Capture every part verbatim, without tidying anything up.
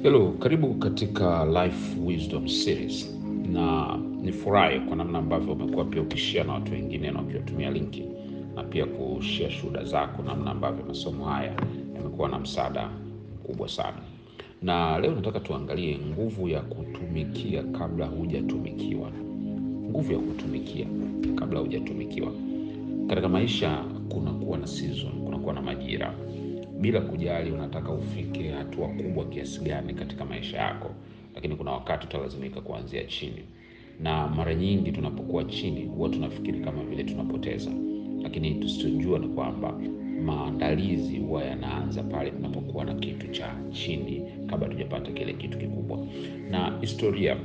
Hello, karibu katika Life Wisdom Series, na nifurahi kwa namna ambavyo umekuwa pia ukishare na watu wengine na ukitumia linki na pia kushare shuhuda zako, namna ambavyo masomo haya yamekuwa na msaada mkubwa sana. Na leo nataka tuangalie nguvu ya kutumikia kabla hujatumikiwa. Nguvu ya kutumikia kabla hujatumikiwa. Katika maisha kuna kuwa na season, kuna kuwa na majira. Bila kujali unataka ufike hatua kubwa kiasi gani katika maisha yako, lakini kuna wakati utalazimika kuanzia chini. Na mara nyingi tunapokuwa chini huwa tunafikiri kama vile tunapoteza. Lakini tusijue ni kwamba maandalizi huwa yanaanza pale tunapokuwa na kitu cha chini kabla tujapata kile kitu kikubwa. Na historia,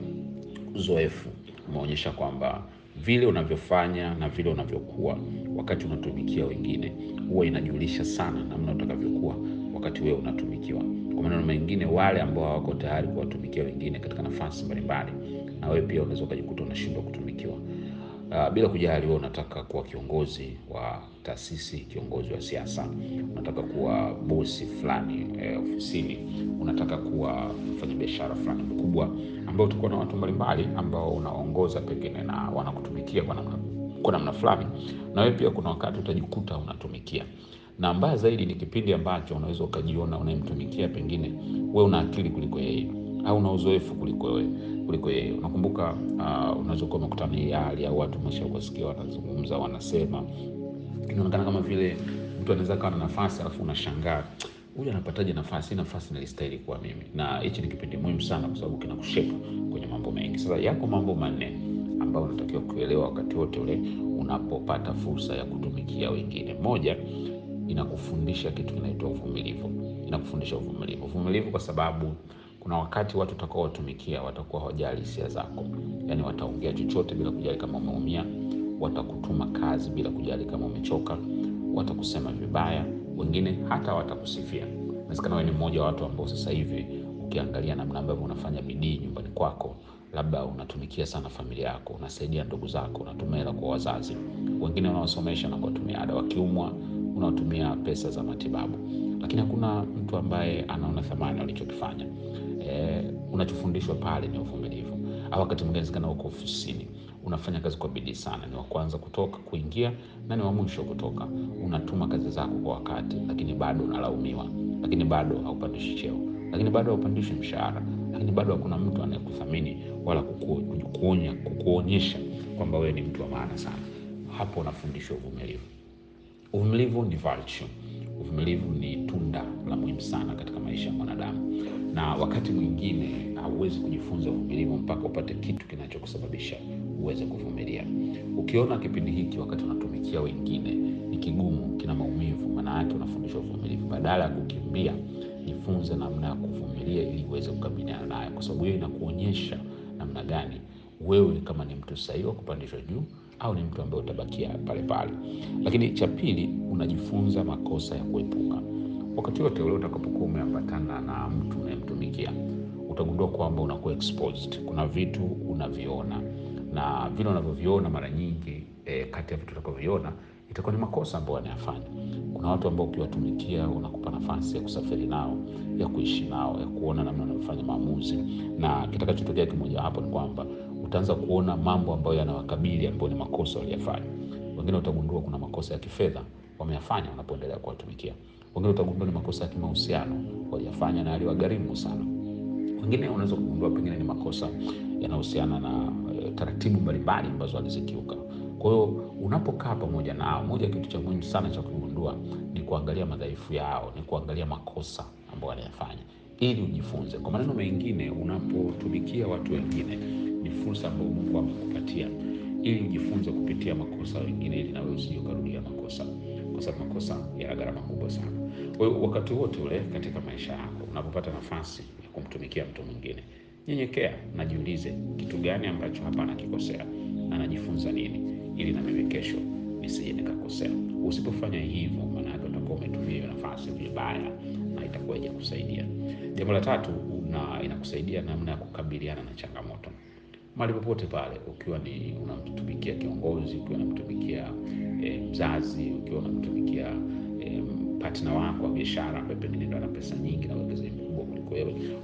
uzoefu umeonyesha kwamba vile unavyofanya na vile unavyokuwa wakati unatumikia wengine huwa inajulisha sana namna utakavyokuwa wakati wewe unatumikiwa. Kwa maneno mengine, wale ambao hawako tayari kuwatumikia wengine katika nafasi mbalimbali, na wewe pia unaweza kujikuta unashindwa kutumikiwa. Uh, bila kujali wewe unataka kuwa kiongozi wa taasisi, kiongozi wa siasa, unataka kuwa bosi fulani eh, ofisini, unataka kuwa mfanyabiashara fulani mkubwa ambao utakuwa na watu mbalimbali ambao unaongoza pengine na wanakutumikia kwa namna kwa namna fulani, na wewe pia kuna wakati utajikuta unatumikia. Na mbaya zaidi ni kipindi ambacho unaweza ukajiona unayemtumikia pengine wewe una akili kuliko yeye au una uzoefu kuliko wewe kuliko yeye. Unakumbuka uh, unaweza kuwa umekutana na hali au watu umeshawasikia wanazungumza wanasema, inaonekana kama vile mtu anaweza kuwa na nafasi alafu unashangaa huyu anapataje nafasi? Nafasi nilistahili kuwa mimi. Na hichi ni kipindi muhimu sana kwa sababu kinakushape kwenye mambo mengi. Sasa yako mambo manne ambayo unatakiwa kuelewa wakati wote ule unapopata fursa ya kutumikia wengine. Moja, inakufundisha kitu kinaitwa uvumilivu. Inakufundisha uvumilivu. Uvumilivu kwa sababu kuna wakati watu utakao watumikia watakuwa hawajali hisia zako. Yaani wataongea chochote bila kujali kama umeumia, watakutuma kazi bila kujali kama umechoka, watakusema vibaya, wengine hata watakusifia. Inawezekana wewe ni mmoja wa watu ambao sasa hivi ukiangalia namna ambavyo unafanya bidii nyumbani kwako, labda unatumikia sana familia yako, unasaidia ndugu zako, unatumia hela kwa wazazi, wengine unawasomesha na kuwatumia ada, wakiumwa unatumia pesa za matibabu, lakini hakuna mtu ambaye anaona thamani ulichokifanya. Eh, unachofundishwa pale ni uvumilivu. Au wakati mwingine inawezekana uko ofisini, unafanya kazi kwa bidii sana, ni wa kwanza kutoka kuingia na ni wa mwisho kutoka. Unatuma kazi zako kwa wakati, lakini bado unalaumiwa, lakini bado haupandishi cheo, lakini bado haupandishi mshahara, lakini bado hakuna mtu anayekuthamini wala kukuonya kukuonyesha kwamba wewe ni mtu wa maana sana. Hapo unafundishwa uvumilivu. Uvumilivu ni virtue. Uvumilivu ni tunda la muhimu sana katika maisha ya mwanadamu. Na wakati mwingine hauwezi kujifunza uvumilivu mpaka upate kitu kinachokusababisha uweze kuvumilia. Ukiona kipindi hiki wakati unatumikia wengine ni kigumu, kina maumivu, maana yake unafundishwa uvumilivu. Badala ya kukimbia, jifunze namna ya kuvumilia ili uweze kukabiliana nayo, kwa sababu hiyo inakuonyesha namna gani wewe kama ni mtu sahihi wa kupandishwa juu au ni mtu ambaye utabakia pale pale. Lakini cha pili, unajifunza makosa ya kuepuka. Wakati wote ule utakapokuwa umeambatana na mtu unayemtumikia, utagundua kwamba unakuwa exposed. Kuna vitu unaviona, na vile unavyoviona mara nyingi e, kati ya vitu utakavyoviona itakuwa ni makosa ambayo wanayafanya. Kuna watu ambao ukiwatumikia unakupa nafasi ya kusafiri nao, ya kuishi nao, ya kuona namna wanavyofanya maamuzi, na kitakachotokea kimoja hapo ni kwamba utaanza kuona mambo ambayo yanawakabili ambayo ni makosa waliyofanya. Wengine utagundua kuna makosa ya kifedha wameyafanya unapoendelea kuwatumikia. Wengine utagundua ni makosa ya kimahusiano waliyafanya na yaliwagharimu sana. Wengine unaweza kugundua pengine ni makosa yanayohusiana na e, taratibu mbalimbali ambazo walizikiuka. Kwa hiyo unapokaa pamoja nao, moja kitu cha muhimu sana cha kugundua ni kuangalia madhaifu yao, ni kuangalia makosa ambayo wanayafanya ili ujifunze. Kwa maneno mengine, unapotumikia watu wengine ni fursa ambayo Mungu amekupatia ili ujifunze kupitia makosa wengine, ili nawe usije ukarudia makosa, kwa sababu makosa yana gharama kubwa sana. Kwa hiyo wakati wote ule katika maisha yako unapopata nafasi ya kumtumikia mtu mwingine, nyenyekea na jiulize kitu gani ambacho hapa nakikosea na najifunza nini ili na mimi kesho nisije nikakosea. Usipofanya hivyo, maana yake utakuwa umetumia nafasi vibaya na itakuwa haijakusaidia. Jambo la tatu, una inakusaidia namna ya kukabiliana na changamoto. Mahali popote pale, ukiwa ni unamtumikia kiongozi, ukiwa unamtumikia e, mzazi, ukiwa unamtumikia e, partner wako wa biashara ambaye pengine ndio ana pesa nyingi na uwekezaji mkubwa kuliko wewe,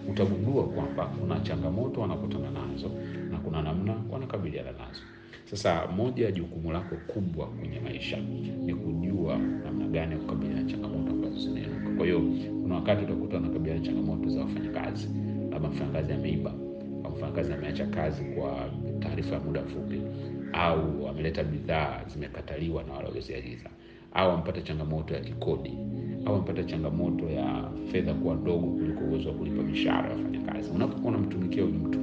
utagundua kwamba kuna changamoto wanakutana nazo na kuna namna wanakabiliana nazo. Sasa moja ya jukumu lako kubwa kwenye maisha ni kujua namna gani ya kukabiliana na changamoto ambazo zinainuka. Kwa hiyo kuna wakati utakuta unakabiliana na changamoto za wafanyakazi, labda mfanyakazi ameiba, au mfanyakazi ameacha kazi kwa taarifa ya muda mfupi, au ameleta bidhaa zimekataliwa na wale walioziagiza, au ampata changamoto ya kikodi, au ampata changamoto ya fedha kuwa ndogo kuliko uwezo wa kulipa mishahara ya wafanyakazi. Unapokuwa unamtumikia huyu mtu,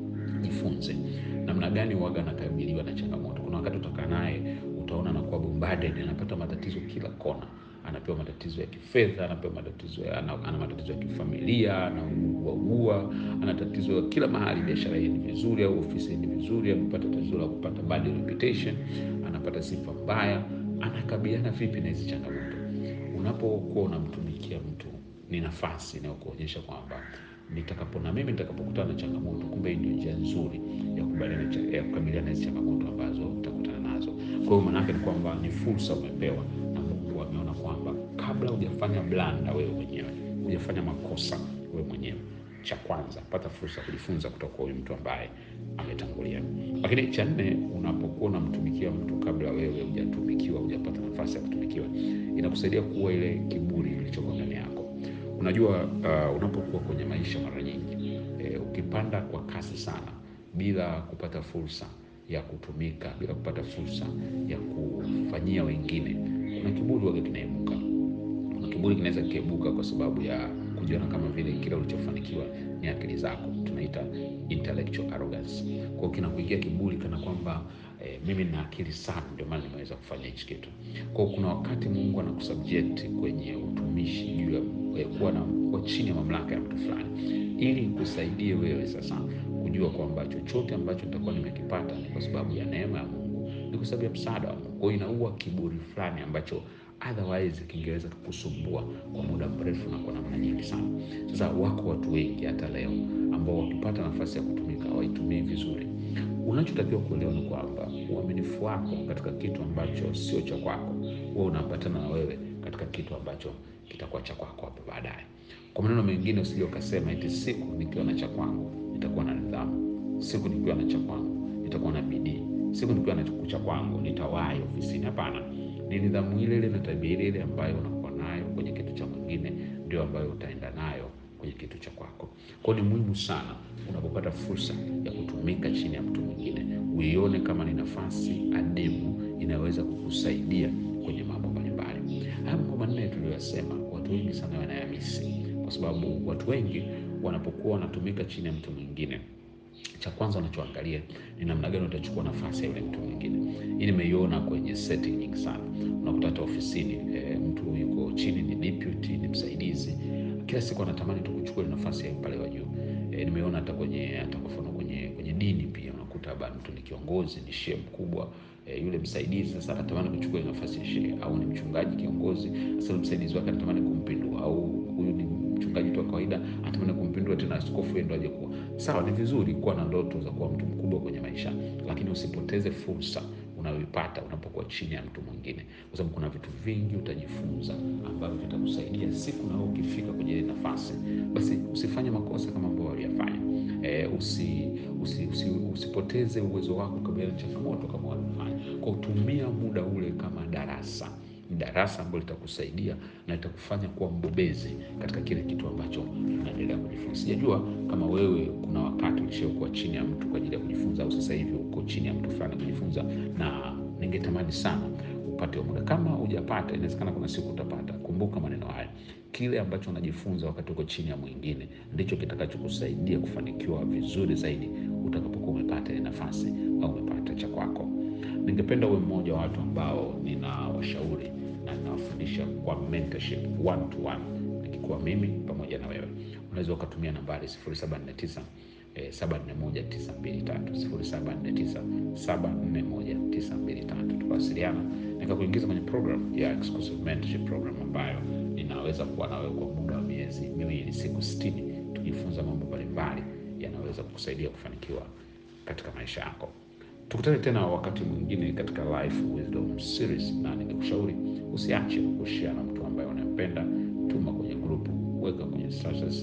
jifunze namna gani waga anakabiliwa na changamoto. Kuna wakati utakaa naye utaona anakuwa bombarded, anapata matatizo kila kona. Anapewa matatizo ya kifedha, anapewa matatizo ya ana, ana matatizo ya kifamilia, anaugua, ana tatizo ya kila mahali, biashara hii ni vizuri au ofisi ni vizuri, amepata tatizo la kupata bad reputation, anapata sifa mbaya. Anakabiliana vipi na hizo changamoto? Unapokuwa unamtumikia mtu, ni nafasi inayokuonyesha kwamba nitakapo na mimi nitakapokutana na changamoto, kumbe ndio njia nzuri ya kukabiliana ya kukabiliana na hizo changamoto ambazo utakutana nazo. Kwa hiyo maana yake ni kwamba ni fursa umepewa na Mungu. Ameona kwamba kabla hujafanya blanda wewe mwenyewe, hujafanya makosa wewe mwenyewe, cha kwanza pata fursa kujifunza kutoka kwa huyu mtu ambaye ametangulia. Lakini cha nne, unapokuwa unamtumikia mtu kabla wewe hujatumikiwa, hujapata nafasi ya kutumikiwa, inakusaidia kuwa ile kiburi kilichoko ndani yako. Unajua uh, unapokuwa kwenye maisha mara nyingi e, ukipanda kwa kasi sana bila kupata fursa ya kutumika, bila kupata fursa ya kufanyia wengine, kuna kiburi waga kinaibuka. Kuna kiburi kinaweza kiebuka kwa sababu ya kujiona kama vile kila ulichofanikiwa ni akili zako. Tunaita intellectual arrogance. Kwa hiyo kinakuingia kiburi kana kwamba e, mimi nina akili sana ndio maana nimeweza kufanya hichi kitu. Kwa hiyo kuna wakati Mungu anakusubject kwenye utumishi juu ya kuwa na kwa chini ya mamlaka ya mtu fulani, ili kusaidie wewe sasa kujua kwamba chochote ambacho nitakuwa nimekipata ni kwa sababu ya neema ya Mungu, ni kwa sababu ya msaada wa Mungu. Kwa hiyo inaua kiburi fulani ambacho otherwise kingeweza kukusumbua kwa muda mrefu na kwa namna nyingi sana. Sasa wako watu wengi hata leo ambao wakipata nafasi ya kutumika hawaitumii vizuri. Unachotakiwa kuelewa ni kwamba uaminifu wako katika kitu ambacho sio cha kwako, wewe unaambatana na wewe katika kitu ambacho kitakuwa cha kwako hapo baadaye. Kwa maneno mengine, usije ukasema eti siku nikiwa na cha kwangu nitakuwa na nidhamu, siku nikiwa na cha kwangu nitakuwa na bidii, siku nikiwa na cha kwangu nitawahi ofisini. Hapana, ni nidhamu ile ile na tabia ile ile ambayo unakuwa nayo kwenye kitu cha mwingine ndio ambayo utaenda nayo kwenye kitu cha kwako. Kwa hiyo ni muhimu sana unapopata fursa ya kutumika chini ya mtu mwingine, uione kama ni nafasi adimu inaweza kukusaidia kwenye mambo mbalimbali. Haya mambo manne tuliyosema, watu wengi sana wanayamisi, kwa sababu watu wengi wanapokuwa wanatumika chini ya mtu mwingine, cha kwanza wanachoangalia ni namna gani utachukua nafasi ya yule mtu mwingine. Hii nimeiona kwenye setting nyingi sana. Unakuta hata ofisini e, mtu yuko chini, ni deputy, ni msaidizi, kila siku anatamani tu kuchukua nafasi ya pale wa juu. E, nimeona hata kwenye hata kwa mfano kwenye kwenye dini pia unakuta bado mtu ni kiongozi, ni shehe mkubwa, e, yule msaidizi sasa anatamani kuchukua nafasi ya shehe, au ni mchungaji kiongozi, sasa msaidizi wake anatamani kumpindua, au huyu ni mchungaji tu wa kawaida anatamani kumpindua tena askofu ndio aje kuwa. Sawa, ni vizuri kuwa na ndoto za kuwa mtu mkubwa kwenye maisha, lakini usipoteze fursa unayoipata unapokuwa chini ya mtu mwingine, kwa sababu kuna vitu vingi utajifunza ambavyo vitakusaidia siku na wewe ukifika kwenye ile nafasi, basi usifanye makosa kama ambao waliyafanya. E, usi, usi, usi usipoteze uwezo wako kukabiliana na changamoto kama walifanya. Kwa kutumia muda ule kama darasa, darasa ambalo litakusaidia na litakufanya kuwa mbobezi katika kile kitu ambacho unaendelea kujifunza. Sijajua kama wewe kuna wakati ulishakuwa chini ya mtu kwa ajili ya kujifunza, au sasa hivi uko chini ya mtu fulani kujifunza, na ningetamani sana upate muda. Kama hujapata, inawezekana kuna siku utapata. Kumbuka maneno haya, kile ambacho unajifunza wakati uko chini ya mwingine ndicho kitakachokusaidia kufanikiwa vizuri zaidi utakapokuwa umepata ile nafasi au umepata cha kwako. Ningependa uwe mmoja wa watu ambao ninawashauri na ninawafundisha kwa mentorship one to one, nikikuwa mimi pamoja na wewe. Unaweza ukatumia nambari sifuri saba nne tisa saba nne moja tisa mbili tatu sifuri saba nne tisa saba nne moja tisa mbili tatu. Tukawasiliana nikakuingiza kwenye program ya exclusive mentorship program ambayo ninaweza kuwa na wewe kwa muda wa miezi miwili, siku sitini, tukijifunza mambo mbalimbali yanaweza kukusaidia kufanikiwa katika maisha yako. Tukutane tena wakati mwingine katika Life Wisdom Series, na ningekushauri usiache kushare na mtu ambaye unampenda. Tuma kwenye grupu, weka kwenye status,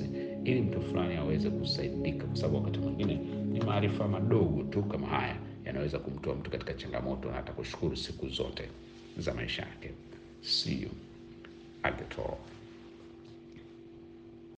ili mtu fulani aweze kusaidika, kwa sababu wakati mwingine ni maarifa madogo tu kama haya yanaweza kumtoa mtu katika changamoto na hata kushukuru siku zote za maisha yake. See you at the top.